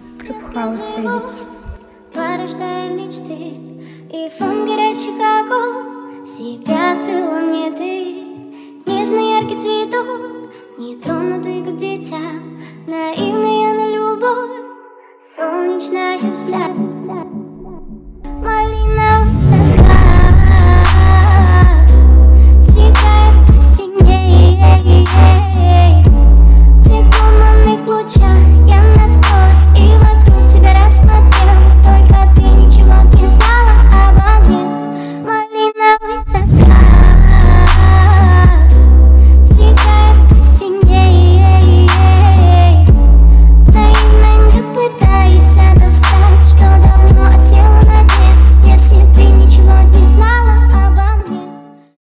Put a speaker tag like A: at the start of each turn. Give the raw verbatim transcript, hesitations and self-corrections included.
A: Клубхаус Эдитс.
B: Порождая мечты, и фон горячих огонь себя открыла мне ты. Нежный яркий цветок, нетронутый, как дитя, наивная на любовь, солнечная вся.